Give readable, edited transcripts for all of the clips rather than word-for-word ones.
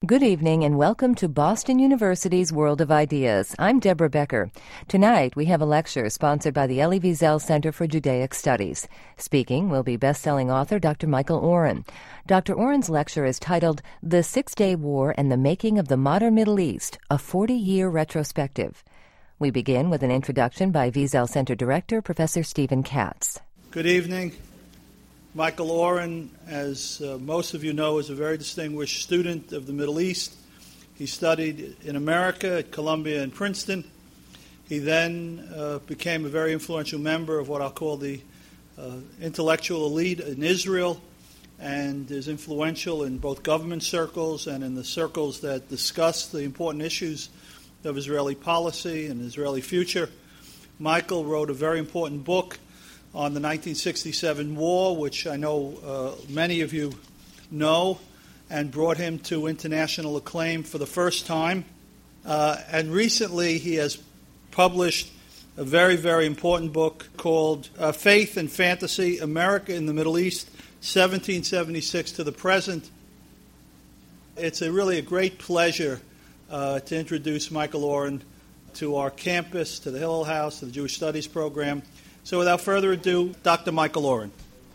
Good evening and welcome to Boston University's World of Ideas. I'm Deborah Becker. Tonight we have a lecture sponsored by the Elie Wiesel Center for Judaic Studies. Speaking will be best-selling author Dr. Michael Oren. Dr. Oren's lecture is titled The Six-Day War and the Making of the Modern Middle East, a 40-Year Retrospective. We begin with an introduction by Wiesel Center Director, Professor Stephen Katz. Good evening. Michael Oren, as most of you know, is a very distinguished student of the Middle East. He studied in America at Columbia and Princeton. He then became a very influential member of what I'll call the intellectual elite in Israel, and is influential in both government circles and in the circles that discuss the important issues of Israeli policy and Israeli future. Michael wrote a very important book on the 1967 war, which I know many of you know, and brought him to international acclaim for the first time. And recently he has published a very, very important book called Faith and Fantasy, America in the Middle East, 1776 to the Present. It's really a great pleasure to introduce Michael Oren to our campus, to the Hillel House, to the Jewish Studies program. So without further ado, Dr. Michael Oren.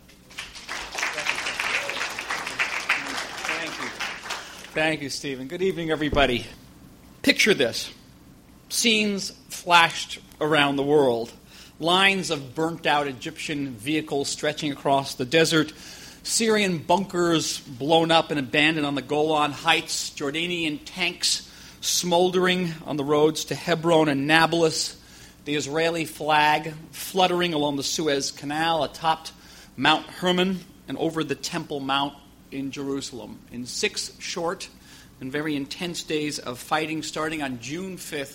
Thank you, Stephen. Good evening, everybody. Picture this. Scenes flashed around the world. Lines of burnt-out Egyptian vehicles stretching across the desert. Syrian bunkers blown up and abandoned on the Golan Heights. Jordanian tanks smoldering on the roads to Hebron and Nablus. The Israeli flag fluttering along the Suez Canal atop Mount Hermon and over the Temple Mount in Jerusalem. In 6 short and very intense days of fighting starting on June 5th,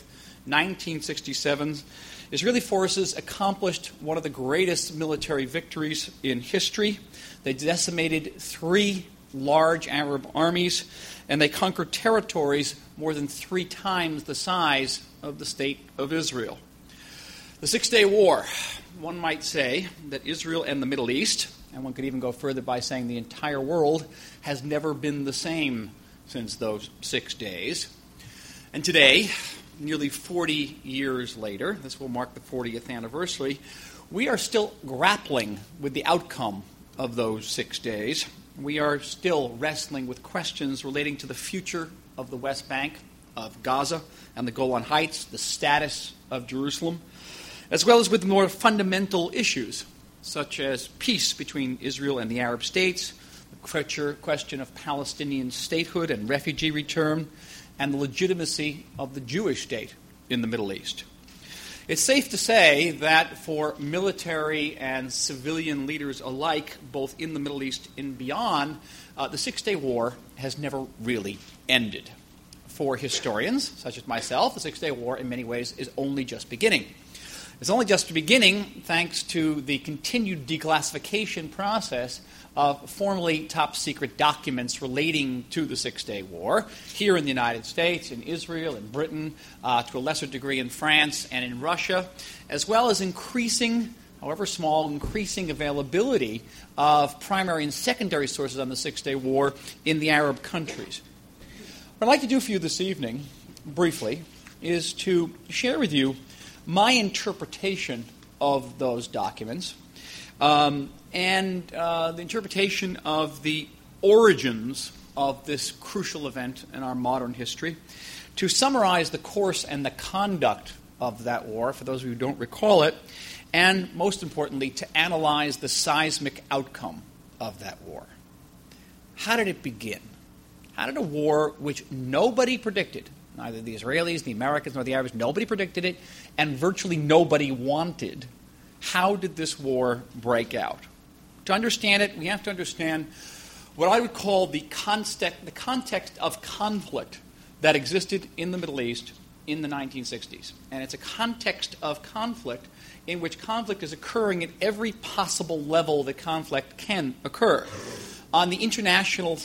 1967, Israeli forces accomplished one of the greatest military victories in history. They decimated 3 large Arab armies, and they conquered territories more than 3 times the size of the State of Israel. The Six-Day War, one might say that Israel and the Middle East, and one could even go further by saying the entire world, has never been the same since those 6 days. And today, nearly 40 years later, this will mark the 40th anniversary, we are still grappling with the outcome of those 6 days. We are still wrestling with questions relating to the future of the West Bank, of Gaza and the Golan Heights, the status of Jerusalem, as well as with more fundamental issues, such as peace between Israel and the Arab states, the question of Palestinian statehood and refugee return, and the legitimacy of the Jewish state in the Middle East. It's safe to say that for military and civilian leaders alike, both in the Middle East and beyond, the Six-Day War has never really ended. For historians, such as myself, the Six-Day War in many ways is only just beginning. It's only just beginning thanks to the continued declassification process of formerly top-secret documents relating to the Six-Day War here in the United States, in Israel, in Britain, to a lesser degree in France and in Russia, as well as increasing, however small, increasing availability of primary and secondary sources on the Six-Day War in the Arab countries. What I'd like to do for you this evening, briefly, is to share with you my interpretation of those documents and the interpretation of the origins of this crucial event in our modern history, to summarize the course and the conduct of that war, for those of you who don't recall it, and most importantly, to analyze the seismic outcome of that war. How did it begin? How did a war which nobody predicted, neither the Israelis, the Americans, nor the Arabs, nobody predicted it, and virtually nobody wanted, how did this war break out? To understand it, we have to understand what I would call the context of conflict that existed in the Middle East in the 1960s. And it's a context of conflict in which conflict is occurring at every possible level that conflict can occur. On the international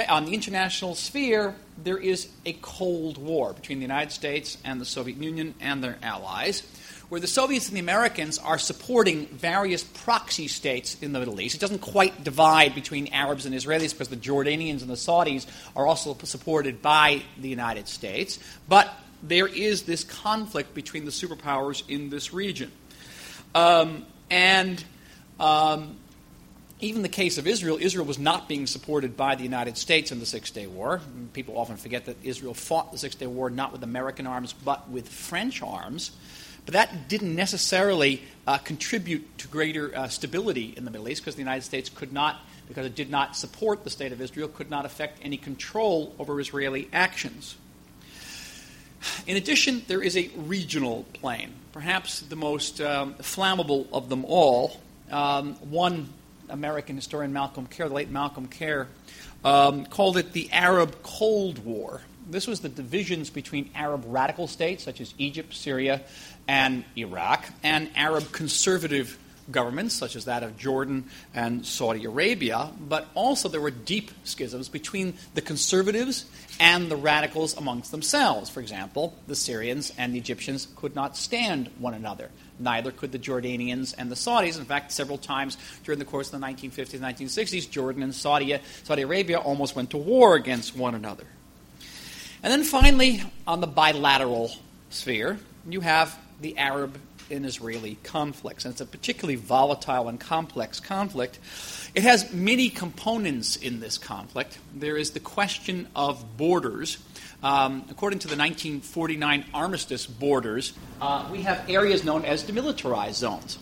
sphere, there is a Cold War between the United States and the Soviet Union and their allies, where the Soviets and the Americans are supporting various proxy states in the Middle East. It doesn't quite divide between Arabs and Israelis because the Jordanians and the Saudis are also supported by the United States. But there is this conflict between the superpowers in this region. Even the case of Israel, Israel was not being supported by the United States in the Six-Day War. People often forget that Israel fought the Six-Day War not with American arms but with French arms. But that didn't necessarily contribute to greater stability in the Middle East because the United States could not, because it did not support the State of Israel, could not affect any control over Israeli actions. In addition, there is a regional plane, perhaps the most flammable of them all. One American historian, Malcolm Kerr, the late Malcolm Kerr, called it the Arab Cold War. This was the divisions between Arab radical states, such as Egypt, Syria, and Iraq, and Arab conservative governments, such as that of Jordan and Saudi Arabia, but also there were deep schisms between the conservatives and the radicals amongst themselves. For example, the Syrians and the Egyptians could not stand one another. Neither could the Jordanians and the Saudis. In fact, several times during the course of the 1950s and 1960s, Jordan and Saudi Arabia almost went to war against one another. And then finally, on the bilateral sphere, you have the Arab and Israeli conflicts. And it's a particularly volatile and complex conflict. It has many components in this conflict. There is the question of borders. According to the 1949 armistice borders, we have areas known as demilitarized zones,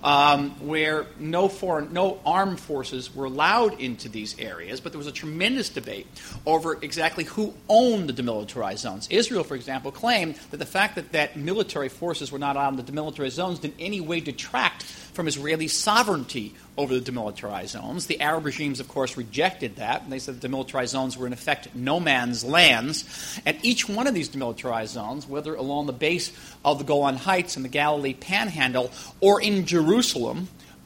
where no armed forces were allowed into these areas, but there was a tremendous debate over exactly who owned the demilitarized zones. Israel, for example, claimed that the fact that military forces were not allowed in the demilitarized zones did in any way detract from Israeli sovereignty over the demilitarized zones. The Arab regimes, of course, rejected that. They said the demilitarized zones were, in effect, no man's lands. And each one of these demilitarized zones, whether along the base of the Golan Heights and the Galilee Panhandle or in Jerusalem,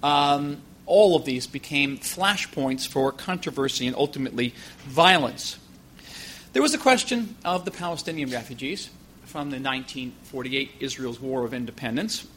all of these became flashpoints for controversy and ultimately violence. There was a question of the Palestinian refugees from the 1948 Israel's War of Independence,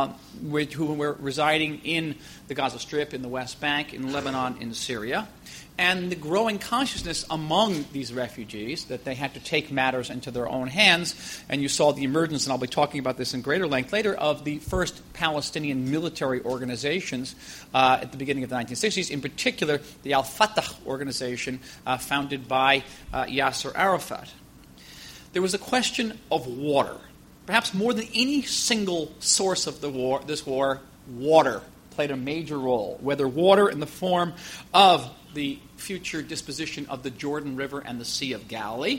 who were residing in the Gaza Strip, in the West Bank, in Lebanon, in Syria, and the growing consciousness among these refugees that they had to take matters into their own hands. And you saw the emergence, and I'll be talking about this in greater length later, of the first Palestinian military organizations at the beginning of the 1960s, in particular the Al-Fatah organization founded by Yasser Arafat. There was a question of water. Perhaps more than any single source of this war, water played a major role, whether water in the form of the future disposition of the Jordan River and the Sea of Galilee.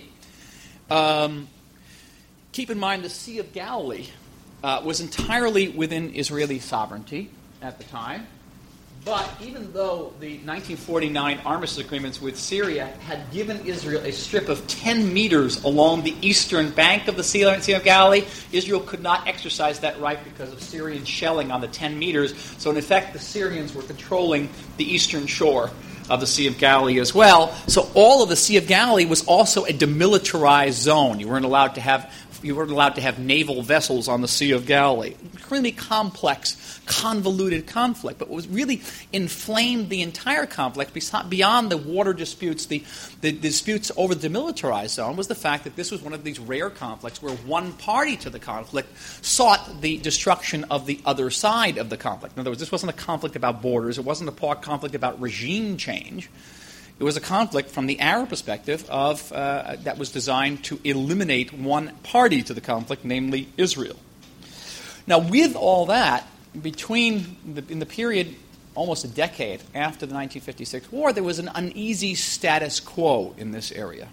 Keep in mind the Sea of Galilee was entirely within Israeli sovereignty at the time. But even though the 1949 armistice agreements with Syria had given Israel a strip of 10 meters along the eastern bank of the Sea of Galilee, Israel could not exercise that right because of Syrian shelling on the 10 meters. So in effect, the Syrians were controlling the eastern shore of the Sea of Galilee as well. So all of the Sea of Galilee was also a demilitarized zone. You weren't allowed to have naval vessels on the Sea of Galilee. Really complex, convoluted conflict. But what was really inflamed the entire conflict, beyond the water disputes, the disputes over the demilitarized zone, was the fact that this was one of these rare conflicts where one party to the conflict sought the destruction of the other side of the conflict. In other words, this wasn't a conflict about borders. It wasn't a conflict about regime change. It was a conflict from the Arab perspective that was designed to eliminate one party to the conflict, namely Israel. Now, with all that, in the period almost a decade after the 1956 war, there was an uneasy status quo in this area.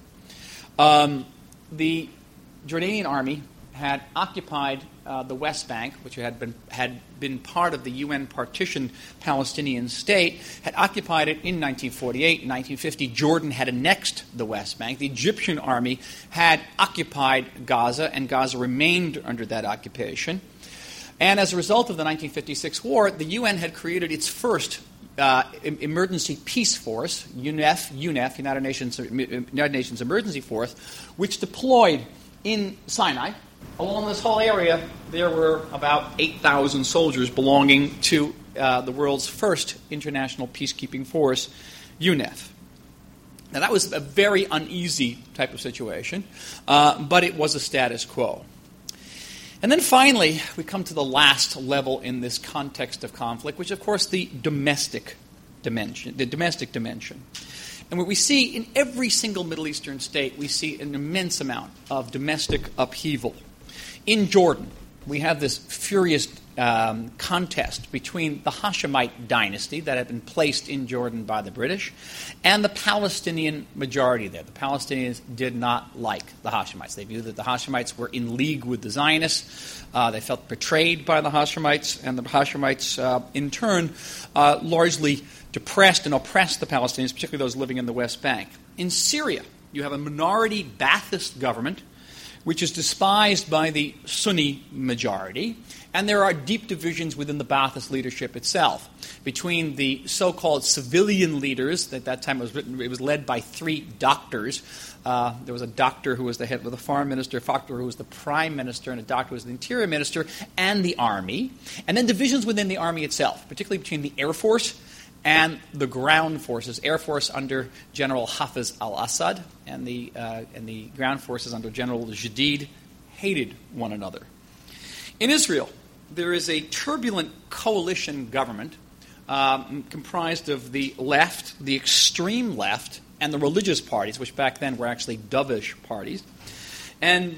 The Jordanian army had occupied the West Bank, which had been part of the UN-partitioned Palestinian state, had occupied it in 1948. In 1950, Jordan had annexed the West Bank. The Egyptian army had occupied Gaza, and Gaza remained under that occupation. And as a result of the 1956 war, the UN had created its first emergency peace force, UNEF, United Nations Emergency Force, which deployed in Sinai, along this whole area, there were about 8,000 soldiers belonging to the world's first international peacekeeping force, UNEF. Now, that was a very uneasy type of situation, but it was a status quo. And then finally, we come to the last level in this context of conflict, which, of course, the domestic dimension. And what we see in every single Middle Eastern state, we see an immense amount of domestic upheaval. In Jordan, we have this furious contest between the Hashemite dynasty that had been placed in Jordan by the British and the Palestinian majority there. The Palestinians did not like the Hashemites. They viewed that the Hashemites were in league with the Zionists. They felt betrayed by the Hashemites, and the Hashemites, in turn, largely depressed and oppressed the Palestinians, particularly those living in the West Bank. In Syria, you have a minority Ba'athist government, which is despised by the Sunni majority, and there are deep divisions within the Ba'athist leadership itself. Between the so-called civilian leaders, at that time it was led by 3 doctors. There was a doctor who was the head of the foreign minister, a doctor who was the prime minister, and a doctor who was the interior minister, and the army. And then divisions within the army itself, particularly between the Air Force and the ground forces. Air Force under General Hafiz al-Assad and the ground forces under General Jadid hated one another. In Israel, there is a turbulent coalition government comprised of the left, the extreme left, and the religious parties, which back then were actually dovish parties. And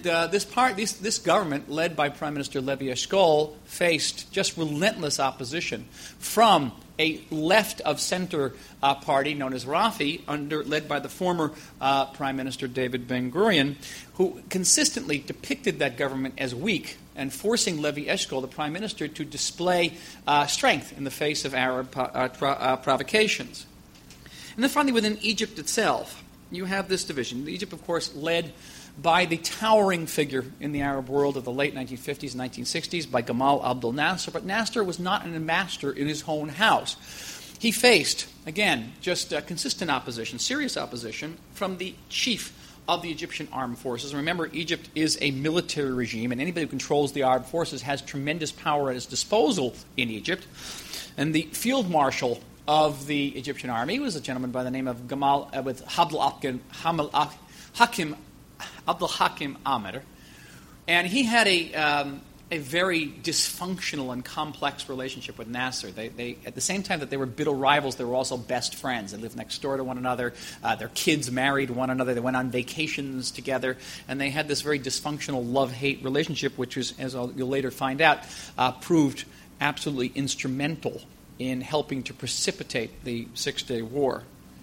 this government, led by Prime Minister Levi Eshkol, faced just relentless opposition from a left-of-center party known as Rafi, led by the former Prime Minister David Ben-Gurion, who consistently depicted that government as weak and forcing Levi Eshkol, the Prime Minister, to display strength in the face of Arab provocations. And then finally, within Egypt itself, you have this division. Egypt, of course, led by the towering figure in the Arab world of the late 1950s and 1960s, by Gamal Abdel Nasser. But Nasser was not an ambassador in his own house. He faced, again, just consistent opposition, serious opposition, from the chief of the Egyptian armed forces. And remember, Egypt is a military regime, and anybody who controls the armed forces has tremendous power at his disposal in Egypt. And the field marshal of the Egyptian army was a gentleman by the name of Abdul Hakim Ahmed, and he had a very dysfunctional and complex relationship with Nasser. They at the same time that they were bitter rivals, they were also best friends. They lived next door to one another. Their kids married one another. They went on vacations together, and they had this very dysfunctional love-hate relationship, which was, as you'll later find out, proved absolutely instrumental in helping to precipitate the Six-Day War.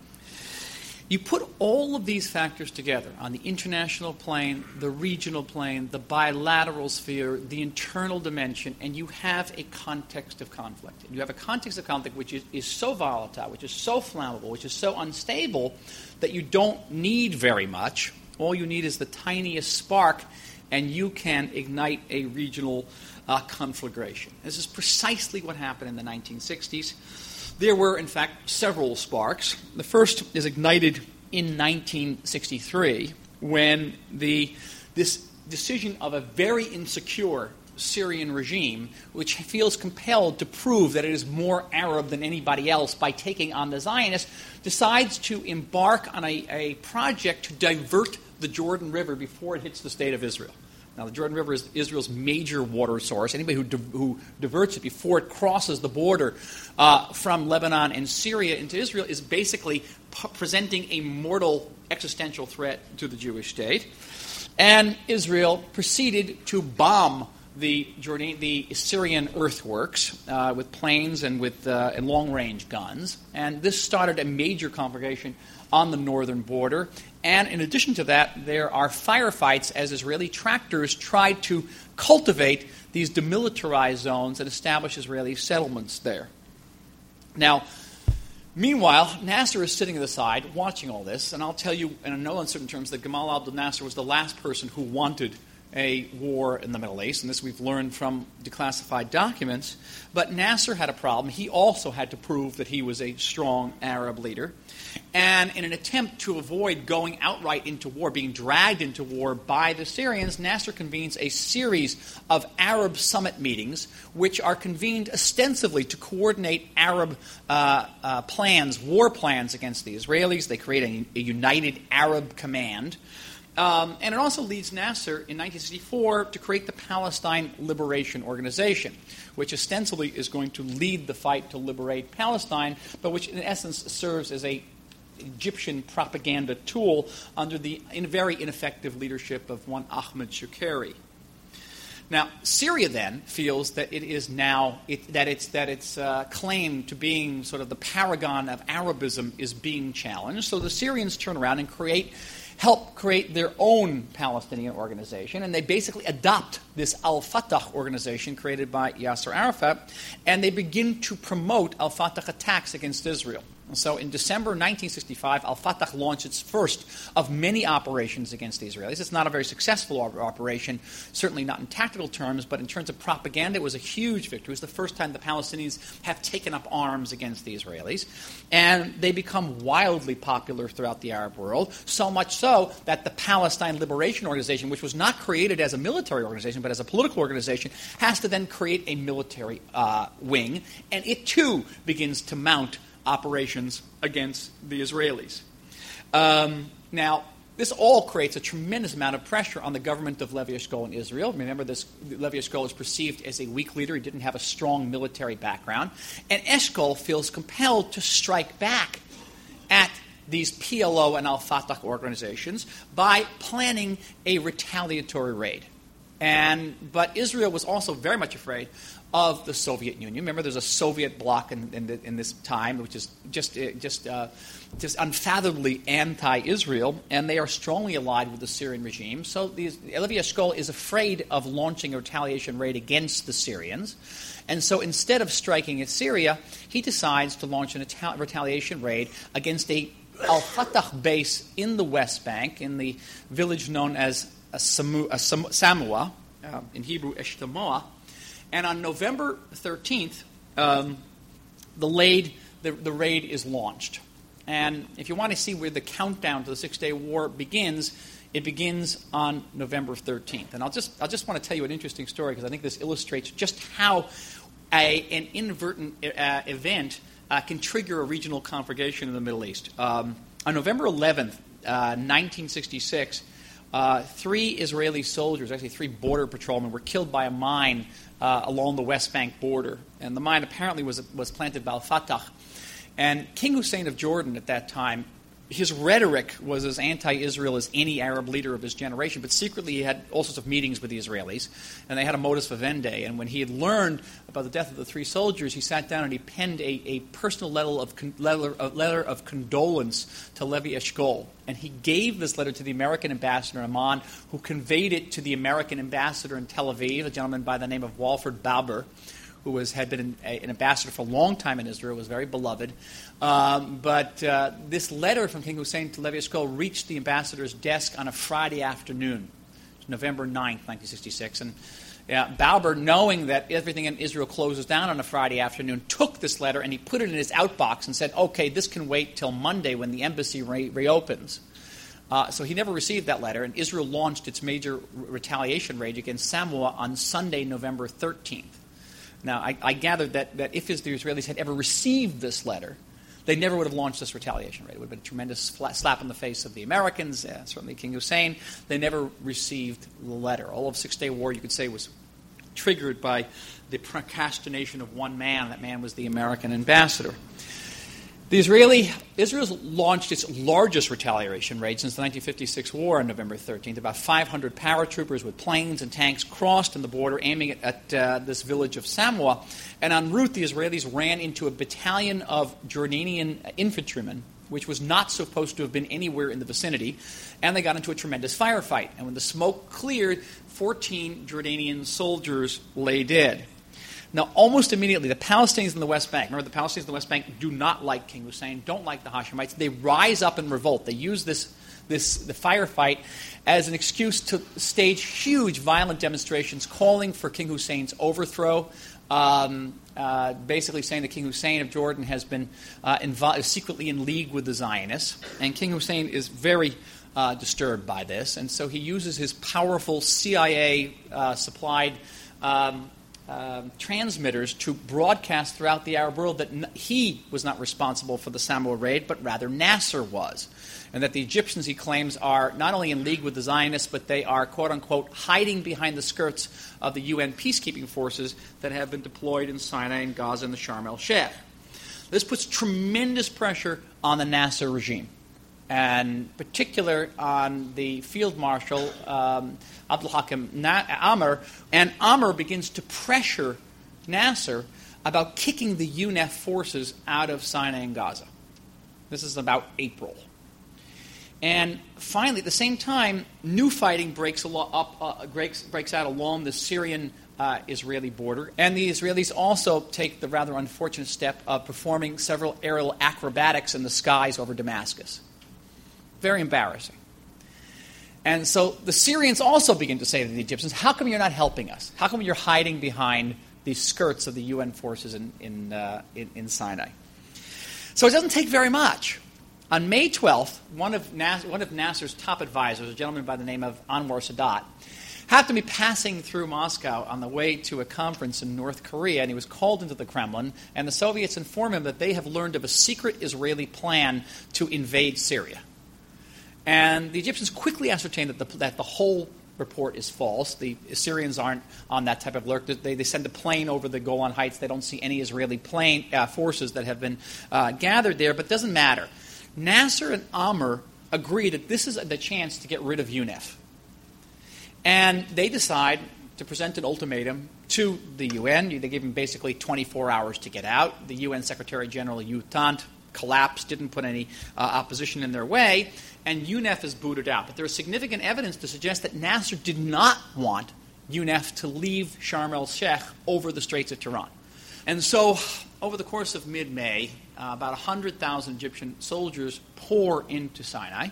You put all of these factors together on the international plane, the regional plane, the bilateral sphere, the internal dimension, and you have a context of conflict. You have a context of conflict which is so volatile, which is so flammable, which is so unstable that you don't need very much. All you need is the tiniest spark, and you can ignite a regional conflagration. This is precisely what happened in the 1960s. There were, in fact, several sparks. The first is ignited in 1963 when this decision of a very insecure Syrian regime, which feels compelled to prove that it is more Arab than anybody else by taking on the Zionists, decides to embark on a project to divert the Jordan River before it hits the state of Israel. Now, the Jordan River is Israel's major water source. Anybody who diverts it before it crosses the border from Lebanon and Syria into Israel is basically presenting a mortal existential threat to the Jewish state. And Israel proceeded to bomb the Syrian earthworks with planes and with long-range guns. And this started a major conflagration on the northern border. And in addition to that, there are firefights as Israeli tractors tried to cultivate these demilitarized zones and establish Israeli settlements there. Now, meanwhile, Nasser is sitting at the side watching all this, and I'll tell you in no uncertain terms that Gamal Abdel Nasser was the last person who wanted a war in the Middle East, and this we've learned from declassified documents. But Nasser had a problem. He also had to prove that he was a strong Arab leader. And in an attempt to avoid going outright into war, being dragged into war by the Syrians, Nasser convenes a series of Arab summit meetings, which are convened ostensibly to coordinate Arab plans, war plans against the Israelis. They create a united Arab command. And it also leads Nasser in 1964 to create the Palestine Liberation Organization, which ostensibly is going to lead the fight to liberate Palestine, but which in essence serves as a Egyptian propaganda tool under the very ineffective leadership of one Ahmed Shukeri. Now, Syria then feels that it is now its claim to being sort of the paragon of Arabism is being challenged. So the Syrians turn around and help create their own Palestinian organization, and they basically adopt this Al-Fatah organization created by Yasser Arafat, and they begin to promote Al-Fatah attacks against Israel. And so in December 1965, Al-Fatah launched its first of many operations against the Israelis. It's not a very successful operation, certainly not in tactical terms, but in terms of propaganda, it was a huge victory. It was the first time the Palestinians have taken up arms against the Israelis. And they become wildly popular throughout the Arab world, so much so that the Palestine Liberation Organization, which was not created as a military organization, but as a political organization, has to then create a military wing, and it too begins to mount operations against the Israelis. Now, this all creates a tremendous amount of pressure on the government of Levi Eshkol in Israel. Remember, Levi Eshkol is perceived as a weak leader. He didn't have a strong military background. And Eshkol feels compelled to strike back at these PLO and Al-Fatah organizations by planning a retaliatory raid. But Israel was also very much afraid of the Soviet Union. Remember, there's a Soviet bloc in this time, which is just unfathomably anti-Israel, and they are strongly allied with the Syrian regime. So Levi Eshkol is afraid of launching a retaliation raid against the Syrians. And so instead of striking at Syria, he decides to launch a retaliation raid against a Al-Fatah base in the West Bank, in the village known as Samua, in Hebrew, Eshtemoa. And on November 13th, the raid is launched. And if you want to see where the countdown to the Six-Day War begins, it begins on November 13th. And I'll just want to tell you an interesting story, because I think this illustrates just how an inadvertent event can trigger a regional conflagration in the Middle East. On November 11th, 1966, 3 Israeli soldiers, actually 3 border patrolmen, were killed by a mine along the West Bank border. And the mine apparently was planted by Al-Fatah. And King Hussein of Jordan at that time, his rhetoric was as anti-Israel as any Arab leader of his generation, but secretly he had all sorts of meetings with the Israelis, and they had a modus vivendi. And when he had learned about the death of the 3 soldiers, he sat down and he penned a personal letter of condolence to Levi Eshkol. And he gave this letter to the American ambassador in Amman, who conveyed it to the American ambassador in Tel Aviv, a gentleman by the name of Walford Bauber, who had been an ambassador for a long time in Israel, was very beloved. But this letter from King Hussein to Levi Eshkol reached the ambassador's desk on a Friday afternoon, November 9th, 1966. And Bauber, knowing that everything in Israel closes down on a Friday afternoon, took this letter and he put it in his outbox and said, okay, this can wait till Monday when the embassy reopens. So he never received that letter, and Israel launched its major retaliation raid against Samua on Sunday, November 13th. Now, I gathered that if the Israelis had ever received this letter, they never would have launched this retaliation raid. It would have been a tremendous slap in the face of the Americans, certainly King Hussein. They never received the letter. All of Six-Day War, you could say, was triggered by the procrastination of one man. That man was the American ambassador. Israel launched its largest retaliation raid since the 1956 war on November 13th. About 500 paratroopers with planes and tanks crossed in the border, aiming at this village of Samua. And en route, the Israelis ran into a battalion of Jordanian infantrymen, which was not supposed to have been anywhere in the vicinity, and they got into a tremendous firefight. And when the smoke cleared, 14 Jordanian soldiers lay dead. Now, almost immediately, the Palestinians in the West Bank, remember, the Palestinians in the West Bank do not like King Hussein, don't like the Hashemites. They rise up in revolt. They use this the firefight as an excuse to stage huge violent demonstrations calling for King Hussein's overthrow, basically saying that King Hussein of Jordan has been secretly in league with the Zionists. And King Hussein is very disturbed by this, and so he uses his powerful CIA-supplied transmitters to broadcast throughout the Arab world that he was not responsible for the Samoa raid, but rather Nasser was. And that the Egyptians, he claims, are not only in league with the Zionists, but they are, quote-unquote, hiding behind the skirts of the UN peacekeeping forces that have been deployed in Sinai and Gaza and the Sharm el-Sheikh. This puts tremendous pressure on the Nasser regime, and in particular on the Field Marshal Abdul Hakim Amr. And Amr begins to pressure Nasser about kicking the UNEF forces out of Sinai and Gaza. This is about April. And finally, at the same time, new fighting breaks out along the Syrian-Israeli border. And the Israelis also take the rather unfortunate step of performing several aerial acrobatics in the skies over Damascus. Very embarrassing. And so the Syrians also begin to say to the Egyptians, how come you're not helping us? How come you're hiding behind the skirts of the UN forces in Sinai? So it doesn't take very much. On May 12th, one of Nasser's top advisors, a gentleman by the name of Anwar Sadat, happened to be passing through Moscow on the way to a conference in North Korea, and he was called into the Kremlin, and the Soviets informed him that they have learned of a secret Israeli plan to invade Syria. And the Egyptians quickly ascertained that the whole report is false. The Syrians aren't on that type of alert. They send a plane over the Golan Heights. They don't see any Israeli forces that have been gathered there, but it doesn't matter. Nasser and Amr agree that this is the chance to get rid of UNEF. And they decide to present an ultimatum to the UN. They gave them basically 24 hours to get out. The UN Secretary General U Thant collapsed, didn't put any opposition in their way, and UNEF is booted out. But there is significant evidence to suggest that Nasser did not want UNEF to leave Sharm el-Sheikh over the Straits of Tiran. And so, over the course of mid-May, about 100,000 Egyptian soldiers pour into Sinai,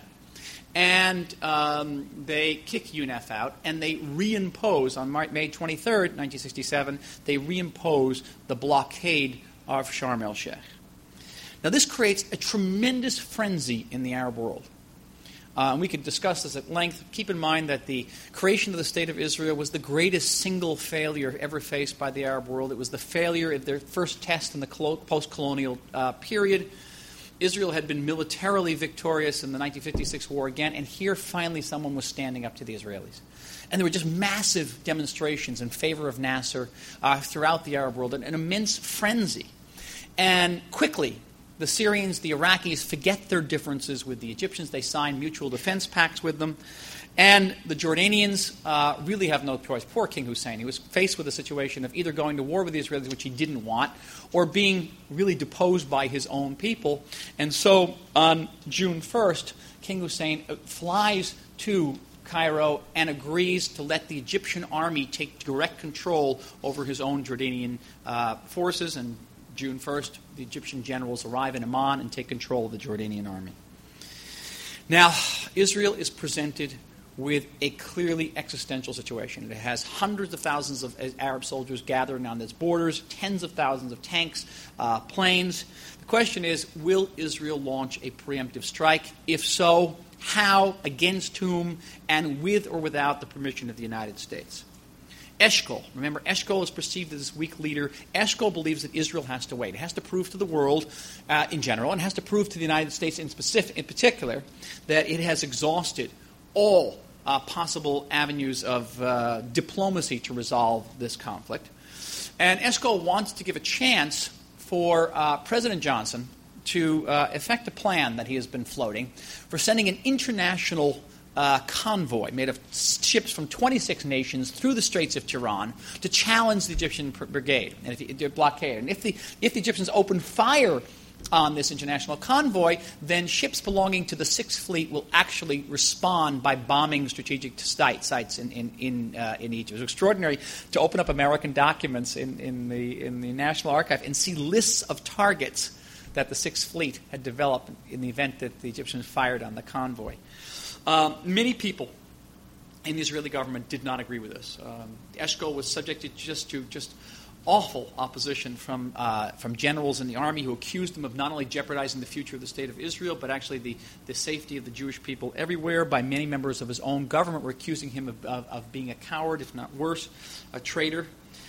and they kick UNEF out, and they reimpose, on May 23rd, 1967, they reimpose the blockade of Sharm el-Sheikh. Now, this creates a tremendous frenzy in the Arab world. And we could discuss this at length. Keep in mind that the creation of the State of Israel was the greatest single failure ever faced by the Arab world. It was the failure of their first test in the post-colonial period. Israel had been militarily victorious in the 1956 war again, and here finally someone was standing up to the Israelis. And there were just massive demonstrations in favor of Nasser throughout the Arab world, an immense frenzy. And quickly, the Syrians, the Iraqis, forget their differences with the Egyptians. They sign mutual defense pacts with them. And the Jordanians really have no choice. Poor King Hussein. He was faced with a situation of either going to war with the Israelis, which he didn't want, or being really deposed by his own people. And so on June 1st, King Hussein flies to Cairo and agrees to let the Egyptian army take direct control over his own Jordanian forces. And June 1st, the Egyptian generals arrive in Amman and take control of the Jordanian army. Now, Israel is presented with a clearly existential situation. It has hundreds of thousands of Arab soldiers gathering on its borders, tens of thousands of tanks, planes. The question is, will Israel launch a preemptive strike? If so, how, against whom, and with or without the permission of the United States? Eshkol, remember, Eshkol is perceived as this weak leader. Eshkol believes that Israel has to wait. It has to prove to the world in general, and has to prove to the United States in particular, that it has exhausted all possible avenues of diplomacy to resolve this conflict. And Eshkol wants to give a chance for President Johnson to effect a plan that he has been floating for sending an international convoy made of ships from 26 nations through the Straits of Tiran to challenge the Egyptian blockade. And if the Egyptians open fire on this international convoy, then ships belonging to the Sixth Fleet will actually respond by bombing strategic sites in Egypt. It was extraordinary to open up American documents in the National Archive and see lists of targets that the Sixth Fleet had developed in the event that the Egyptians fired on the convoy. Many people in the Israeli government did not agree with this. Eshkol was subjected to awful opposition from generals in the army who accused him of not only jeopardizing the future of the state of Israel, but actually the safety of the Jewish people everywhere. By many members of his own government were accusing him of being a coward, if not worse, a traitor.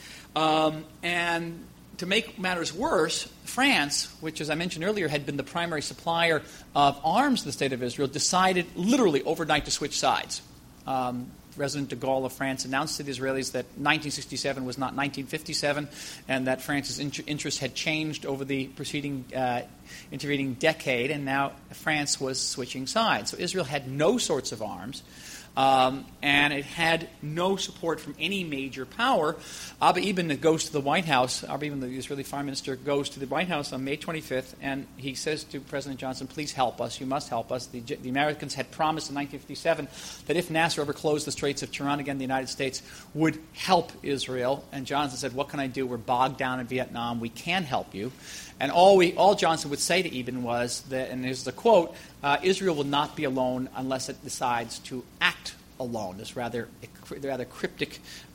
And to make matters worse, France, which, as I mentioned earlier, had been the primary supplier of arms to the state of Israel, decided literally overnight to switch sides. President de Gaulle of France announced to the Israelis that 1967 was not 1957, and that France's interests had changed over the preceding intervening decade, and now France was switching sides. So Israel had no sorts of arms, and it had no support from any major power. Abba Eban goes to the White House. Abba Eban, the Israeli foreign minister, goes to the White House on May 25th, and he says to President Johnson, please help us. You must help us. The Americans had promised in 1957 that if Nasser ever closed the Straits of Tiran again, the United States would help Israel. And Johnson said, what can I do? We're bogged down in Vietnam. We can help you. And all Johnson would say to Eban was that, and here's the quote, Israel will not be alone unless it decides to act alone. This rather cryptic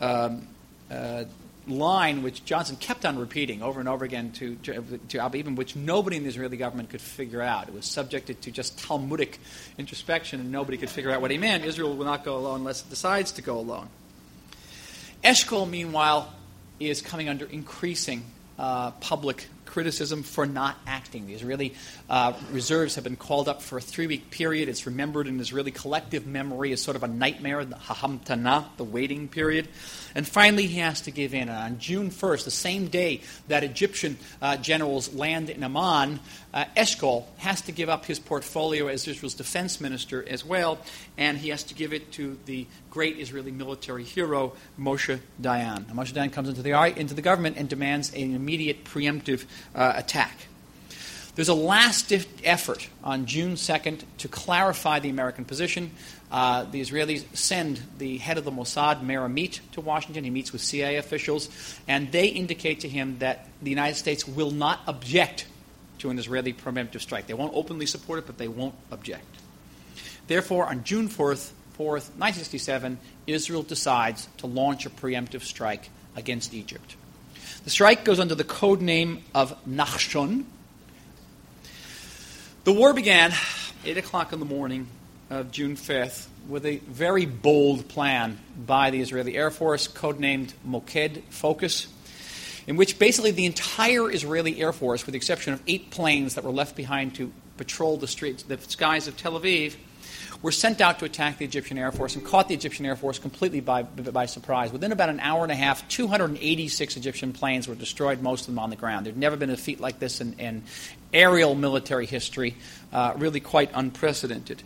line which Johnson kept on repeating over and over again to Abba Eban, which nobody in the Israeli government could figure out. It was subjected to just Talmudic introspection, and nobody could figure out what he meant. Israel will not go alone unless it decides to go alone. Eshkol, meanwhile, is coming under increasing public criticism for not acting. The Israeli reserves have been called up for a 3-week period. It's remembered in Israeli collective memory as sort of a nightmare, the hahamtana, the waiting period. And finally, he has to give in. And on June 1st, the same day that Egyptian generals land in Amman, Eshkol has to give up his portfolio as Israel's defense minister as well, and he has to give it to the great Israeli military hero, Moshe Dayan. Now, Moshe Dayan comes into the government and demands an immediate preemptive attack. There's a last effort on June 2nd to clarify the American position. The Israelis send the head of the Mossad, Meir Amit, to Washington. He meets with CIA officials, and they indicate to him that the United States will not object to an Israeli preemptive strike. They won't openly support it, but they won't object. Therefore, on June 4th, 1967, Israel decides to launch a preemptive strike against Egypt. The strike goes under the code name of Nachshon. The war began 8 o'clock in the morning of June 5th with a very bold plan by the Israeli Air Force, codenamed Moked, Focus, in which basically the entire Israeli Air Force, with the exception of 8 planes that were left behind to patrol the skies of Tel Aviv, were sent out to attack the Egyptian Air Force and caught the Egyptian Air Force completely by surprise. Within about an hour and a half, 286 Egyptian planes were destroyed, most of them on the ground. There'd never been a feat like this in aerial military history, really quite unprecedented.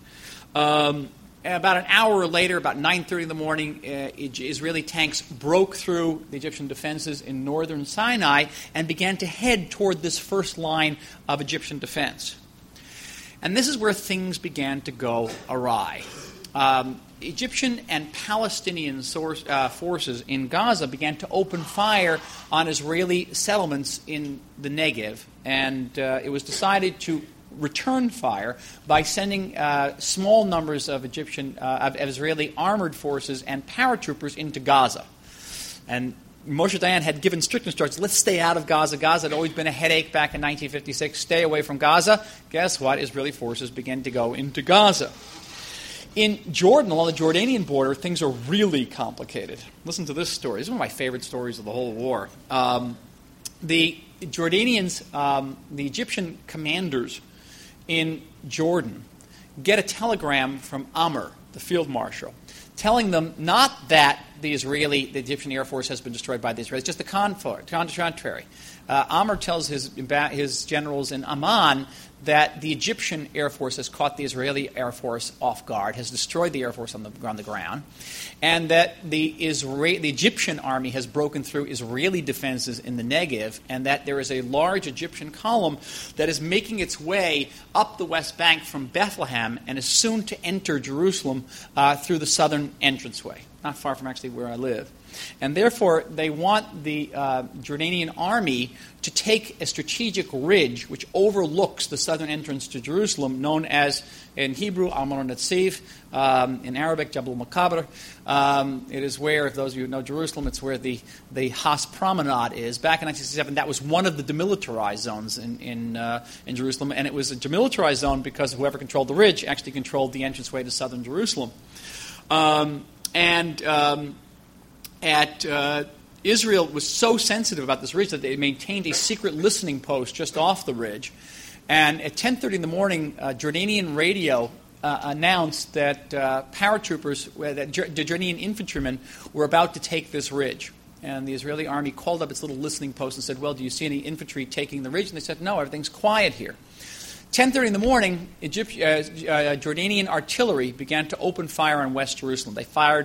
And about an hour later, about 9:30 in the morning, Israeli tanks broke through the Egyptian defenses in northern Sinai and began to head toward this first line of Egyptian defense. And this is where things began to go awry. Egyptian and Palestinian forces in Gaza began to open fire on Israeli settlements in the Negev, and it was decided to return fire by sending small numbers of Israeli armored forces and paratroopers into Gaza. And Moshe Dayan had given strict instructions, let's stay out of Gaza. Gaza had always been a headache back in 1956. Stay away from Gaza. Guess what? Israeli forces began to go into Gaza. In Jordan, along the Jordanian border, things are really complicated. Listen to this story. This is one of my favorite stories of the whole war. The Jordanians, the Egyptian commanders in Jordan, get a telegram from Amr, the field marshal, telling them not that the Egyptian Air Force has been destroyed by the Israelis, just the contrary. Amr tells his generals in Amman that the Egyptian Air Force has caught the Israeli Air Force off guard, has destroyed the Air Force on the ground, and that the Egyptian army has broken through Israeli defenses in the Negev, and that there is a large Egyptian column that is making its way up the West Bank from Bethlehem and is soon to enter Jerusalem through the southern entranceway. not far from actually where I live. And therefore, they want the Jordanian army to take a strategic ridge which overlooks the southern entrance to Jerusalem, known as, in Hebrew, Al-Mar Netziv, in Arabic, Jabal al-Makabir. It is where, if those of you who know Jerusalem, it's where the Haas Promenade is. Back in 1967, that was one of the demilitarized zones in Jerusalem, and it was a demilitarized zone because whoever controlled the ridge actually controlled the entranceway to southern Jerusalem. Israel was so sensitive about this ridge that they maintained a secret listening post just off the ridge. And at 10:30 in the morning, Jordanian radio announced that paratroopers, that Jordanian infantrymen were about to take this ridge. And the Israeli army called up its little listening post and said, well, do you see any infantry taking the ridge? And they said, no, everything's quiet here. 10:30 in the morning, Jordanian artillery began to open fire on West Jerusalem. They fired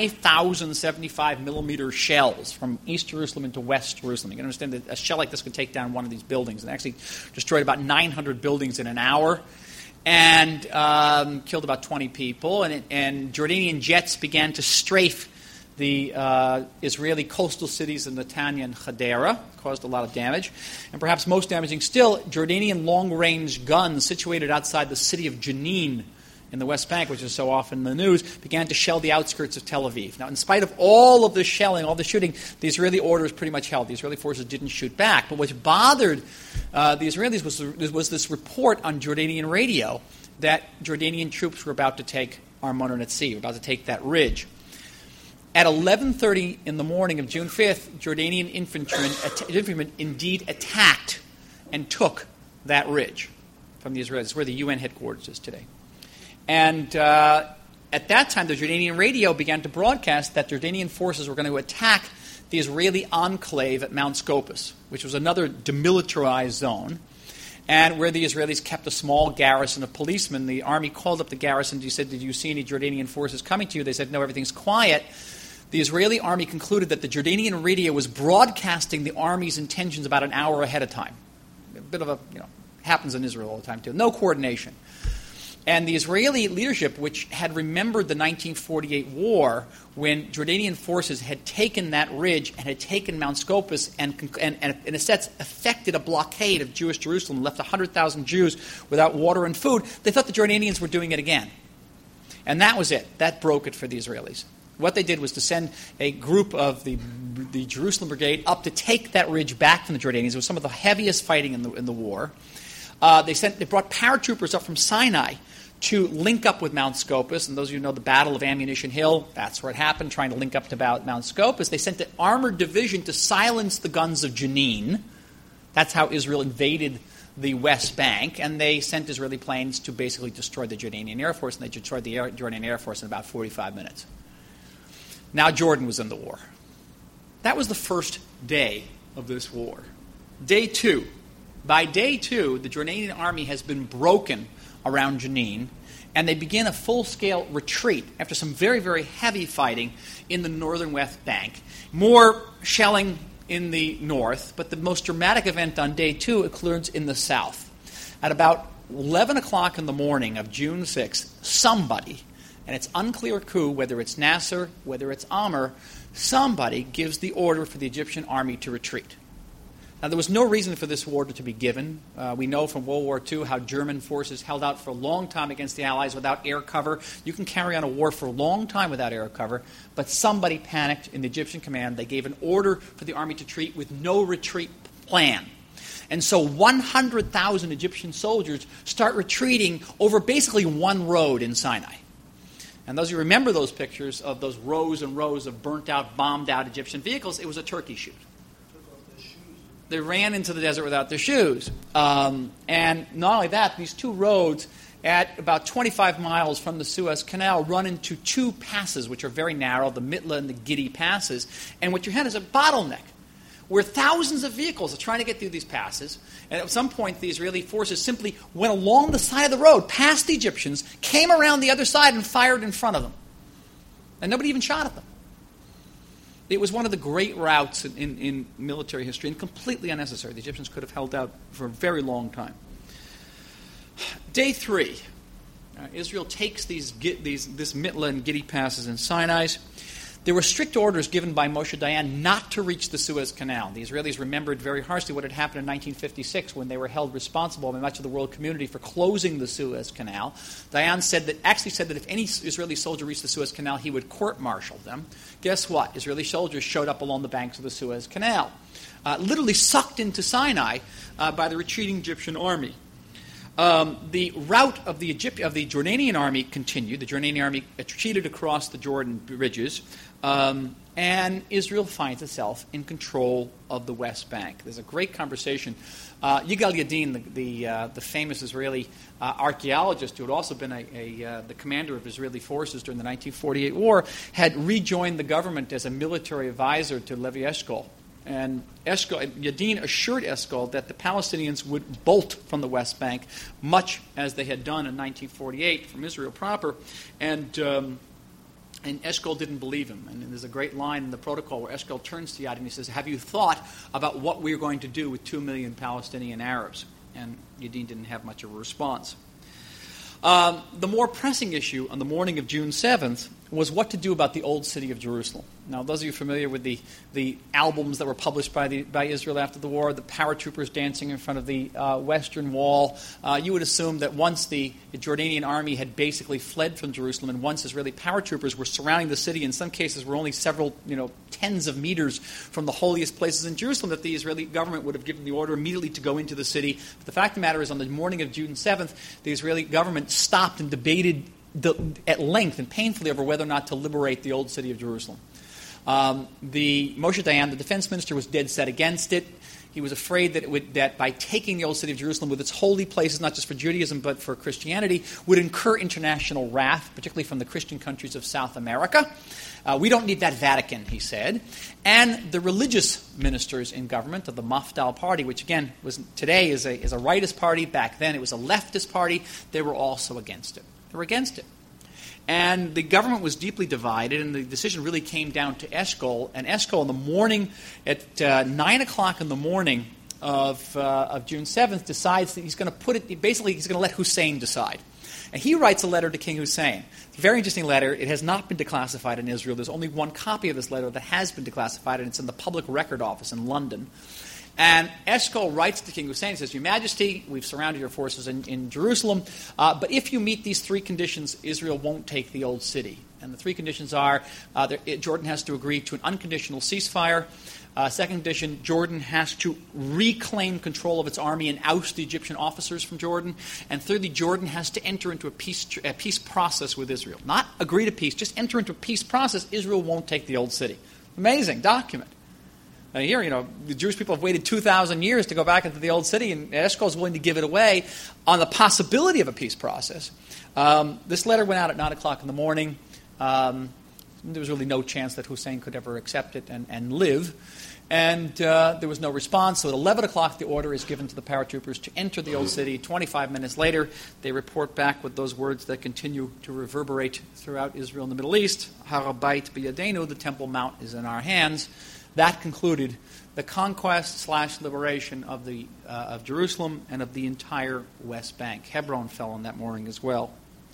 5,075-millimeter shells from East Jerusalem into West Jerusalem. You can understand that a shell like this could take down one of these buildings, and actually destroyed about 900 buildings in an hour, and killed about 20 people. And Jordanian jets began to strafe the Israeli coastal cities of Netanya and Hadera, caused a lot of damage. And perhaps most damaging still, Jordanian long-range guns situated outside the city of Jenin in the West Bank, which is so often in the news, began to shell the outskirts of Tel Aviv. Now, in spite of all of the shelling, all the shooting, the Israeli orders pretty much held. The Israeli forces didn't shoot back. But what bothered the Israelis was this report on Jordanian radio that Jordanian troops were about to take Armon Netziv, about to take that ridge. At 11:30 in the morning of June 5th, Jordanian infantrymen indeed attacked and took that ridge from the Israelis, where the UN headquarters is today. And at that time, the Jordanian radio began to broadcast that Jordanian forces were going to attack the Israeli enclave at Mount Scopus, which was another demilitarized zone, and where the Israelis kept a small garrison of policemen. The army called up the garrison. He said, did you see any Jordanian forces coming to you? They said, no, everything's quiet. The Israeli army concluded that the Jordanian radio was broadcasting the army's intentions about an hour ahead of time. A bit of happens in Israel all the time too. No coordination. And the Israeli leadership, which had remembered the 1948 war, when Jordanian forces had taken that ridge and had taken Mount Scopus and in a sense effected a blockade of Jewish Jerusalem, left 100,000 Jews without water and food, they thought the Jordanians were doing it again. And that was it. That broke it for the Israelis. What they did was to send a group of the Jerusalem Brigade up to take that ridge back from the Jordanians. It was some of the heaviest fighting in the war. They brought paratroopers up from Sinai to link up with Mount Scopus. And those of you who know the Battle of Ammunition Hill, that's where it happened, trying to link up to Mount Scopus. They sent an armored division to silence the guns of Jenin. That's how Israel invaded the West Bank. And they sent Israeli planes to basically destroy the Jordanian Air Force. And they destroyed the Jordanian Air Force in about 45 minutes. Now Jordan was in the war. That was the first day of this war. Day 2. By day 2, the Jordanian army has been broken around Jenin, and they begin a full-scale retreat after some very, very heavy fighting in the northern West Bank. More shelling in the north, but the most dramatic event on day 2 occurs in the south. At about 11 o'clock in the morning of June 6th, somebody, and it's unclear who, whether it's Nasser, whether it's Amr, somebody gives the order for the Egyptian army to retreat. Now, there was no reason for this order to be given. We know from World War II how German forces held out for a long time against the Allies without air cover. You can carry on a war for a long time without air cover, but somebody panicked in the Egyptian command. They gave an order for the army to retreat with no retreat plan. And so 100,000 Egyptian soldiers start retreating over basically one road in Sinai. And those of you remember those pictures of those rows and rows of burnt-out, bombed-out Egyptian vehicles, it was a turkey shoot. They ran into the desert without their shoes. And not only that, these two roads at about 25 miles from the Suez Canal run into two passes, which are very narrow, the Mitla and the Gidi passes. And what you had is a bottleneck, where thousands of vehicles are trying to get through these passes. And at some point, the Israeli forces simply went along the side of the road, past the Egyptians, came around the other side and fired in front of them. And nobody even shot at them. It was one of the great routes in military history, and completely unnecessary. The Egyptians could have held out for a very long time. Day 3. Israel takes this Mitla and Gidi passes in Sinai. there were strict orders given by Moshe Dayan not to reach the Suez Canal. The Israelis remembered very harshly what had happened in 1956 when they were held responsible by much of the world community for closing the Suez Canal. Dayan said that if any Israeli soldier reached the Suez Canal, he would court-martial them. Guess what? Israeli soldiers showed up along the banks of the Suez Canal, literally sucked into Sinai by the retreating Egyptian army. The route of the Jordanian army continued. The Jordanian army retreated across the Jordan bridges, and Israel finds itself in control of the West Bank. There's a great conversation. Yigal Yadin, the famous Israeli archaeologist who had also been the commander of Israeli forces during the 1948 war, had rejoined the government as a military advisor to Levi Eshkol. And Yadin assured Eshkol that the Palestinians would bolt from the West Bank, much as they had done in 1948 from Israel proper. And Eshkol didn't believe him. And there's a great line in the protocol where Eshkol turns to Yadin and he says, "Have you thought about what we're going to do with 2 million Palestinian Arabs?" And Yadin didn't have much of a response. The more pressing issue on the morning of June 7th was what to do about the old city of Jerusalem. Now, those of you familiar with the albums that were published by Israel after the war, the paratroopers dancing in front of the Western Wall, you would assume that once the Jordanian army had basically fled from Jerusalem and once Israeli paratroopers were surrounding the city, in some cases were only several tens of meters from the holiest places in Jerusalem, that the Israeli government would have given the order immediately to go into the city. But the fact of the matter is, on the morning of June 7th, the Israeli government stopped and debated at length and painfully over whether or not to liberate the old city of Jerusalem. The Moshe Dayan, the defense minister, was dead set against it. He was afraid that by taking the old city of Jerusalem with its holy places, not just for Judaism but for Christianity, would incur international wrath, particularly from the Christian countries of South America. We don't need that Vatican, he said. And the religious ministers in government of the Mafdal party, which again today is a rightist party, back then it was a leftist party, they were also against it. They were against it. And the government was deeply divided, and the decision really came down to Eshkol. And Eshkol, in the morning, at 9 o'clock in the morning of June 7th, decides that he's going to he's going to let Hussein decide. And he writes a letter to King Hussein. It's a very interesting letter. It has not been declassified in Israel. There's only one copy of this letter that has been declassified, and it's in the Public Record Office in London. And Eshkol writes to King Hussein, he says, "Your Majesty, we've surrounded your forces in Jerusalem, but if you meet these three conditions, Israel won't take the old city." And the three conditions are, Jordan has to agree to an unconditional ceasefire. Second condition, Jordan has to reclaim control of its army and oust the Egyptian officers from Jordan. And thirdly, Jordan has to enter into a peace process with Israel. Not agree to peace, just enter into a peace process. Israel won't take the old city. Amazing document. Here, the Jewish people have waited 2,000 years to go back into the old city, and Eshkol is willing to give it away on the possibility of a peace process. This letter went out at 9 o'clock in the morning. There was really no chance that Hussein could ever accept it and live. And there was no response. So at 11 o'clock, the order is given to the paratroopers to enter the old city. 25 minutes later, they report back with those words that continue to reverberate throughout Israel and the Middle East. Har Habayit b'yadenu, the Temple Mount is in our hands. That concluded the conquest/liberation of Jerusalem and of the entire West Bank. Hebron fell on that morning as well.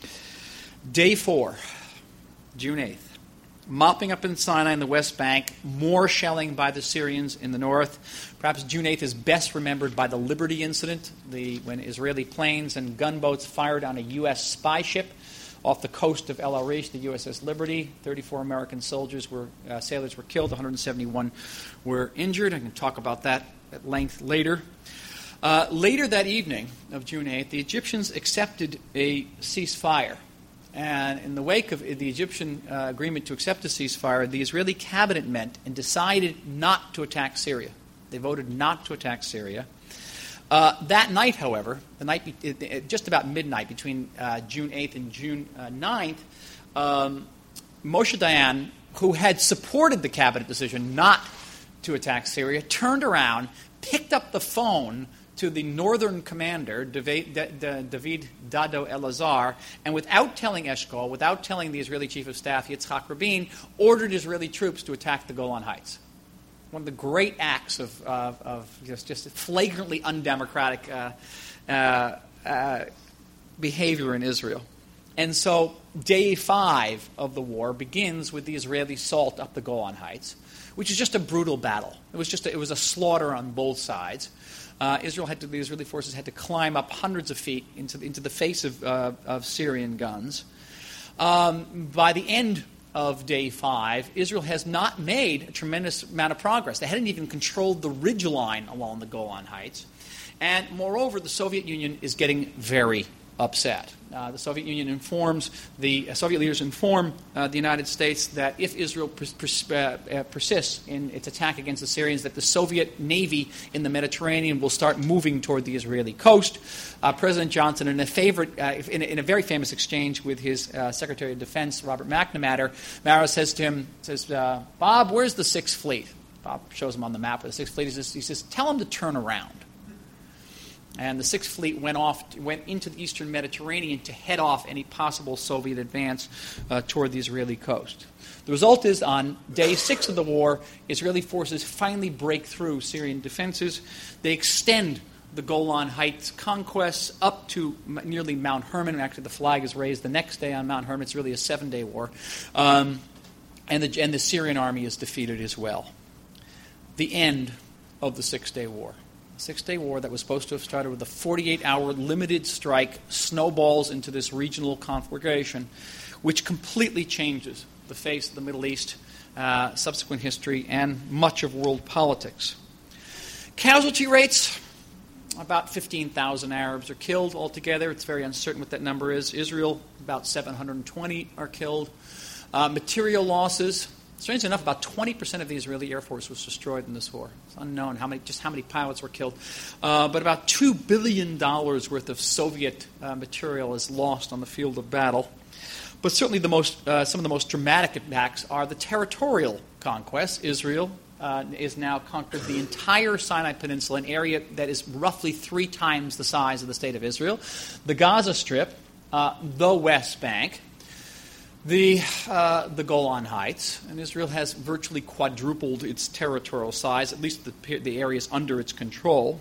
Day 4, June 8th. Mopping up in Sinai in the West Bank, more shelling by the Syrians in the north. Perhaps June 8th is best remembered by the Liberty incident, when Israeli planes and gunboats fired on a U.S. spy ship off the coast of El Arish, the USS Liberty. 34 American sailors were killed, 171 were injured. I can talk about that at length later. Later that evening of June 8th, the Egyptians accepted a ceasefire. And in the wake of the Egyptian agreement to accept a ceasefire, the Israeli cabinet met and decided not to attack Syria. They voted not to attack Syria. That night, however, just about midnight between June 8th and June 9th, Moshe Dayan, who had supported the cabinet decision not to attack Syria, turned around, picked up the phone to the northern commander, David Dado Elazar, and without telling Eshkol, without telling the Israeli chief of staff, Yitzhak Rabin, ordered Israeli troops to attack the Golan Heights. One of the great acts of just flagrantly undemocratic behavior in Israel. And so day 5 of the war begins with the Israeli assault up the Golan Heights, which is just a brutal battle. It was a slaughter on both sides. The Israeli forces had to climb up hundreds of feet into the face of Syrian guns. By the end of day 5, Israel has not made a tremendous amount of progress. They hadn't even controlled the ridgeline along the Golan Heights. And moreover, the Soviet Union is getting very upset. The Soviet leaders inform the United States that if Israel persists in its attack against the Syrians, that the Soviet Navy in the Mediterranean will start moving toward the Israeli coast. President Johnson, in a very famous exchange with his Secretary of Defense, Robert McNamara, says to him, Bob, where's the Sixth Fleet? Bob shows him on the map where the Sixth Fleet is. He says, tell him to turn around. And the Sixth Fleet went into the eastern Mediterranean to head off any possible Soviet advance toward the Israeli coast. The result is, on day 6 of the war, Israeli forces finally break through Syrian defenses. They extend the Golan Heights conquests up to nearly Mount Hermon. Actually, the flag is raised the next day on Mount Hermon. It's really a 7-day war. And the Syrian army is defeated as well. The end of the 6-day war. 6-day war that was supposed to have started with a 48-hour limited strike snowballs into this regional conflagration, which completely changes the face of the Middle East, subsequent history, and much of world politics. Casualty rates, about 15,000 Arabs are killed altogether. It's very uncertain what that number is. Israel, about 720 are killed. Material losses. Strangely enough, about 20% of the Israeli Air Force was destroyed in this war. It's unknown how many pilots were killed. But about $2 billion worth of Soviet material is lost on the field of battle. But certainly some of the most dramatic impacts are the territorial conquests. Israel is now conquered the entire Sinai Peninsula, an area that is roughly 3 times the size of the state of Israel. The Gaza Strip, the West Bank, the Golan Heights, and Israel has virtually quadrupled its territorial size, at least the areas under its control.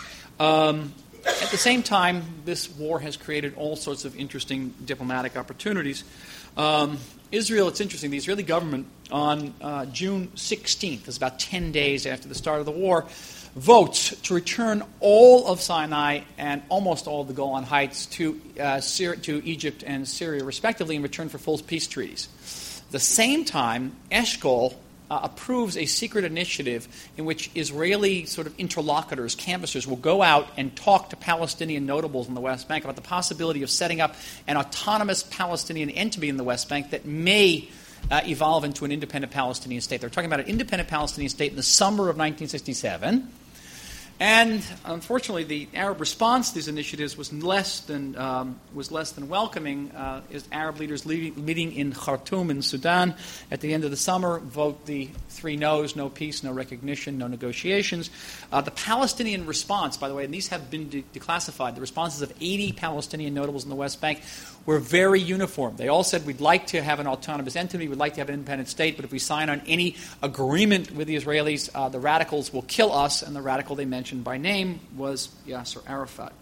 At the same time, this war has created all sorts of interesting diplomatic opportunities. Israel, it's interesting, the Israeli government on June 16th, that's about 10 days after the start of the war, votes to return all of Sinai and almost all of the Golan Heights to Egypt and Syria, respectively, in return for full peace treaties. At the same time, Eshkol approves a secret initiative in which Israeli sort of interlocutors, canvassers, will go out and talk to Palestinian notables in the West Bank about the possibility of setting up an autonomous Palestinian entity in the West Bank that may evolve into an independent Palestinian state. They're talking about an independent Palestinian state in the summer of 1967. And unfortunately, the Arab response to these initiatives was less than welcoming. As Arab leaders meeting in Khartoum in Sudan at the end of the summer vote the 3 no's: no peace, no recognition, no negotiations. The Palestinian response, by the way, and these have been declassified, the responses of 80 Palestinian notables in the West Bank were very uniform. They all said, we'd like to have an autonomous entity, we'd like to have an independent state, but if we sign on any agreement with the Israelis, the radicals will kill us, and the radical they mentioned by name was Yasser Arafat.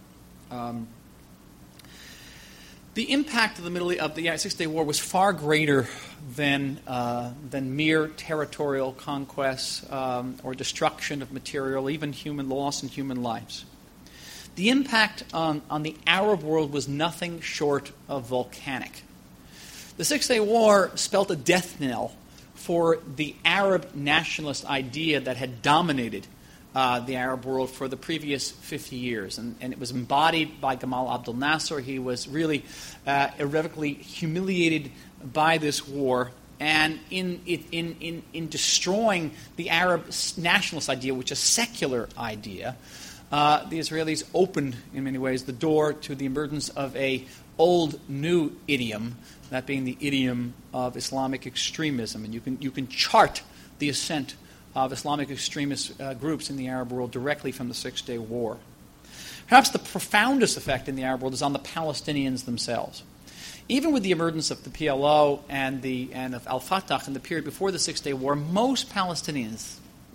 The impact of the Six-Day War was far greater than mere territorial conquests or destruction of material, even human loss and human lives. The impact on the Arab world was nothing short of volcanic. The Six-Day War spelt a death knell for the Arab nationalist idea that had dominated the Arab world for the previous 50 years. And it was embodied by Gamal Abdel Nasser. He was really irrevocably humiliated by this war. And in destroying the Arab nationalist idea, which is a secular idea, the Israelis opened, in many ways, the door to the emergence of a old new idiom, that being the idiom of Islamic extremism. And you can chart the ascent of Islamic extremist groups in the Arab world directly from the Six-Day War. Perhaps the profoundest effect in the Arab world is on the Palestinians themselves. Even with the emergence of the PLO and of al-Fatah in the period before the Six-Day War, most Palestinians,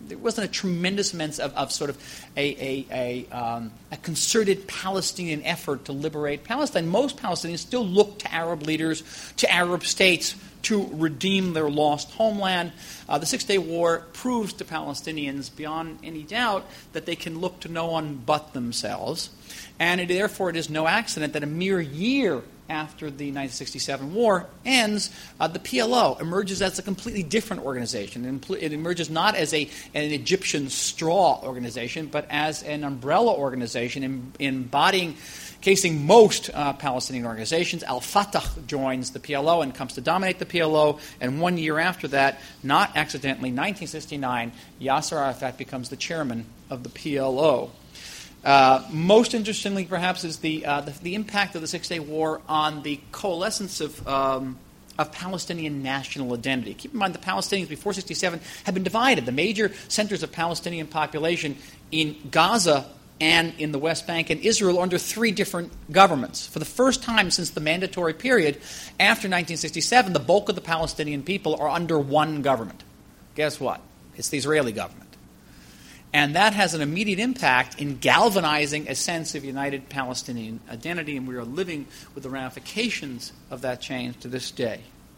there wasn't a tremendous amount of sort of a concerted Palestinian effort to liberate Palestine. Most Palestinians still look to Arab leaders, to Arab states, to redeem their lost homeland. The Six-Day War proves to Palestinians beyond any doubt that they can look to no one but themselves. And therefore it is no accident that a mere year after the 1967 war ends, the PLO emerges as a completely different organization. It emerges not as an Egyptian straw organization, but as an umbrella organization encasing most Palestinian organizations. Al-Fatah joins the PLO and comes to dominate the PLO, and 1 year after that, not accidentally, 1969, Yasser Arafat becomes the chairman of the PLO. Most interestingly, perhaps, is the impact of the Six-Day War on the coalescence of Palestinian national identity. Keep in mind, the Palestinians before 1967 had been divided. The major centers of Palestinian population in Gaza and in the West Bank and Israel under three different governments. For the first time since the mandatory period after 1967, the bulk of the Palestinian people are under one government. Guess what? It's the Israeli government. And that has an immediate impact in galvanizing a sense of united Palestinian identity, and we are living with the ramifications of that change to this day.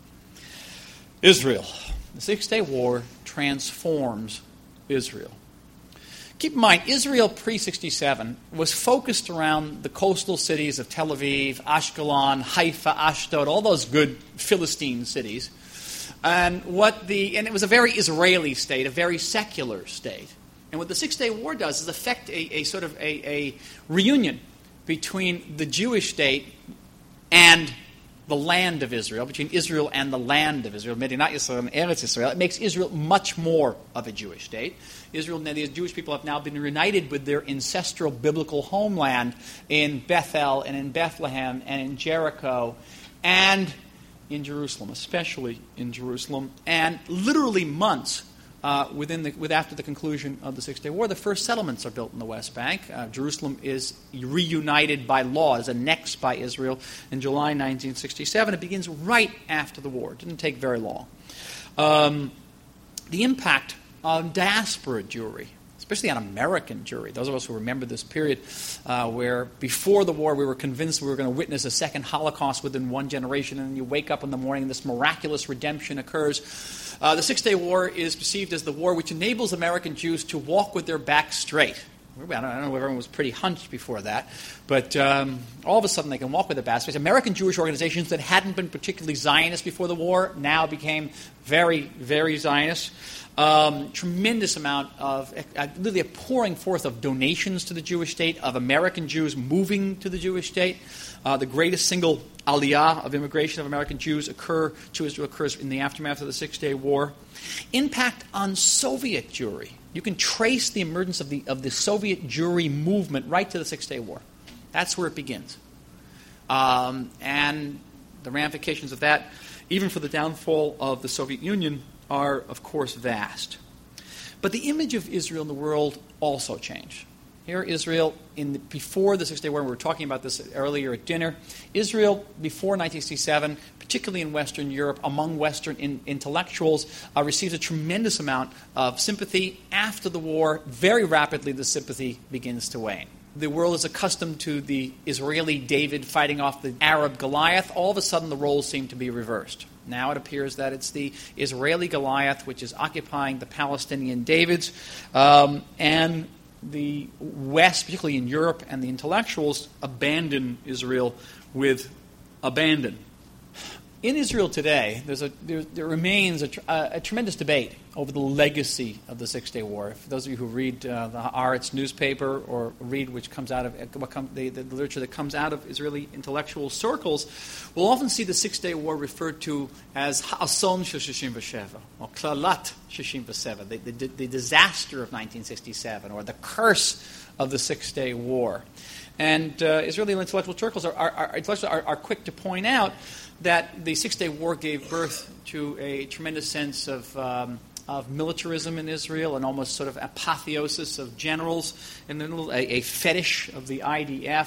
Israel. The Six-Day War transforms Israel. Keep in mind, Israel pre-67 was focused around the coastal cities of Tel Aviv, Ashkelon, Haifa, Ashdod, all those good Philistine cities. And it was a very Israeli state, a very secular state. And what the Six-Day War does is affect a sort of a reunion between the Jewish state and the land of Israel, between Israel and the land of Israel, Medinat Yisrael and Eretz Yisrael. It makes Israel much more of a Jewish state. Israel and the Jewish people have now been reunited with their ancestral biblical homeland in Bethel and in Bethlehem and in Jericho and in Jerusalem, especially in Jerusalem, and literally months after the conclusion of the Six-Day War, the first settlements are built in the West Bank. Jerusalem is reunited by law, is annexed by Israel in July 1967. It begins right after the war. It didn't take very long. The impact on diaspora Jewry, especially on American Jewry, those of us who remember this period where before the war we were convinced we were going to witness a second Holocaust within one generation, and you wake up in the morning and this miraculous redemption occurs. The Six-Day War is perceived as the war which enables American Jews to walk with their backs straight. I don't know if everyone was pretty hunched before that, but all of a sudden they can walk with their backs straight. American Jewish organizations that hadn't been particularly Zionist before the war now became very, very Zionist. Tremendous amount of, literally a pouring forth of donations to the Jewish state, of American Jews moving to the Jewish state. The greatest single aliyah of immigration of American Jews to Israel occurs in the aftermath of the Six-Day War. Impact on Soviet Jewry. You can trace the emergence of the Soviet Jewry movement right to the Six-Day War. That's where it begins. And the ramifications of that, even for the downfall of the Soviet Union, are, of course, vast. But the image of Israel in the world also changed. Here, Israel, before the Six-Day War, we were talking about this earlier at dinner, Israel, before 1967, particularly in Western Europe, among Western intellectuals, received a tremendous amount of sympathy. After the war, very rapidly, the sympathy begins to wane. The world is accustomed to the Israeli David fighting off the Arab Goliath. All of a sudden, the roles seem to be reversed. Now it appears that it's the Israeli Goliath which is occupying the Palestinian Davids, and the West, particularly in Europe, and the intellectuals abandon Israel with abandon. In Israel today, there remains a tremendous debate over the legacy of the Six-Day War. For those of you who read the Haaretz newspaper or read which comes out of the literature that comes out of Israeli intellectual circles, will often see the Six-Day War referred to as Ha'ason shel 67 or Klalat 67, the disaster of 1967, or the curse of the Six-Day War. And Israeli intellectual circles are quick to point out that the Six-Day War gave birth to a tremendous sense of militarism in Israel, and almost sort of apotheosis of generals, and then a fetish of the IDF,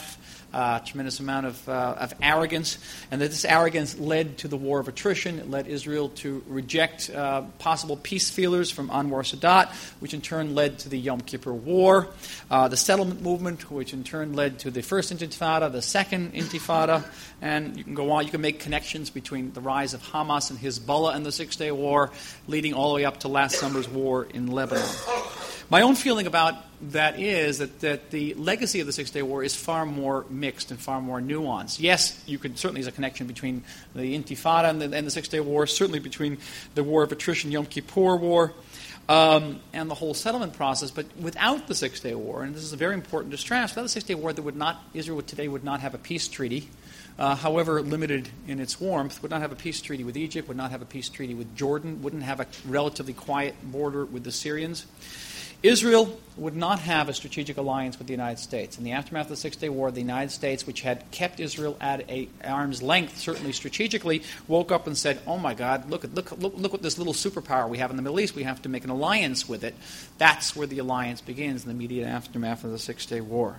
tremendous amount of arrogance, and that this arrogance led to the war of attrition. It led Israel to reject possible peace feelers from Anwar Sadat, which in turn led to the Yom Kippur War, the settlement movement, which in turn led to the First Intifada, the Second Intifada, and you can go on. You can make connections between the rise of Hamas and Hezbollah and the Six-Day War, leading all the way up to last summer's war in Lebanon. My own feeling about that is that the legacy of the Six-Day War is far more mixed and far more nuanced. Yes, you could certainly, there's a connection between the Intifada and the Six-Day War, certainly between the War of Attrition, Yom Kippur War, and the whole settlement process. But without the Six-Day War, and this is very important to stress, without the Six-Day War, Israel today would not have a peace treaty, however limited in its warmth, would not have a peace treaty with Egypt, would not have a peace treaty with Jordan, wouldn't have a relatively quiet border with the Syrians. Israel would not have a strategic alliance with the United States. In the aftermath of the Six-Day War, the United States, which had kept Israel at an arm's length, certainly strategically, woke up and said, oh my God, look what this little superpower we have in the Middle East. We have to make an alliance with it. That's where the alliance begins in the immediate aftermath of the Six-Day War.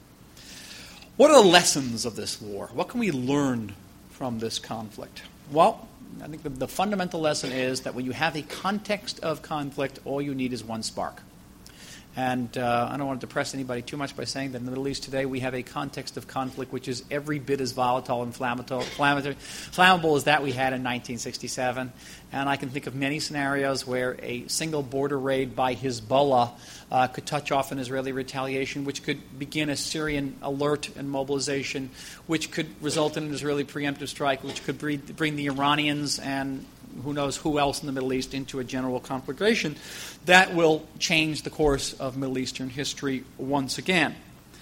What are the lessons of this war? What can we learn from this conflict? Well, I think the fundamental lesson is that when you have a context of conflict, all you need is one spark. And I don't want to depress anybody too much by saying that in the Middle East today we have a context of conflict which is every bit as volatile and flammable as that we had in 1967. And I can think of many scenarios where a single border raid by Hezbollah could touch off an Israeli retaliation, which could begin a Syrian alert and mobilization, which could result in an Israeli preemptive strike, which could bring the Iranians and who knows who else in the Middle East into a general conflagration that will change the course of Middle Eastern history once again.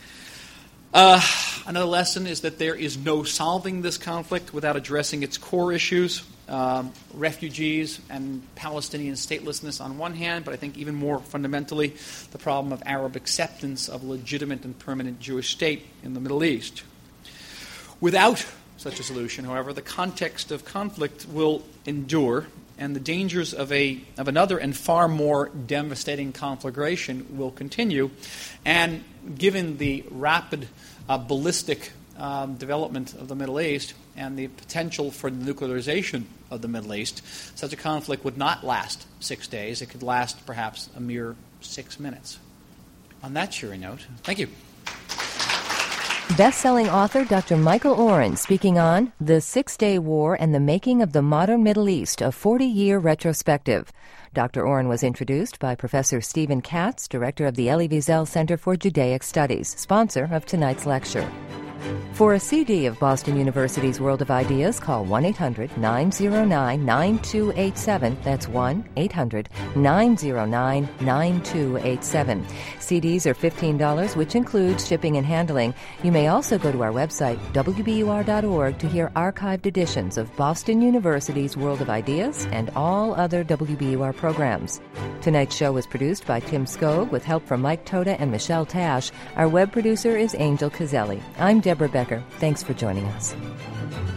Another lesson is that there is no solving this conflict without addressing its core issues, refugees and Palestinian statelessness on one hand, but I think even more fundamentally the problem of Arab acceptance of a legitimate and permanent Jewish state in the Middle East. Without such a solution, however, the context of conflict will endure, and the dangers of another and far more devastating conflagration will continue. And given the rapid ballistic development of the Middle East and the potential for the nuclearization of the Middle East, such a conflict would not last 6 days. It could last perhaps a mere 6 minutes. On that cheery note, thank you. Best-selling author Dr. Michael Oren speaking on The Six-Day War and the Making of the Modern Middle East, a 40-year retrospective. Dr. Oren was introduced by Professor Stephen Katz, director of the Elie Wiesel Center for Judaic Studies, sponsor of tonight's lecture. For a CD of Boston University's World of Ideas, call 1-800-909-9287. That's 1-800-909-9287. CDs are $15, which includes shipping and handling. You may also go to our website, WBUR.org, to hear archived editions of Boston University's World of Ideas and all other WBUR programs. Tonight's show was produced by Tim Skog with help from Mike Toda and Michelle Tash. Our web producer is Angel Cazelli. I'm Deborah Becker. Thanks for joining us.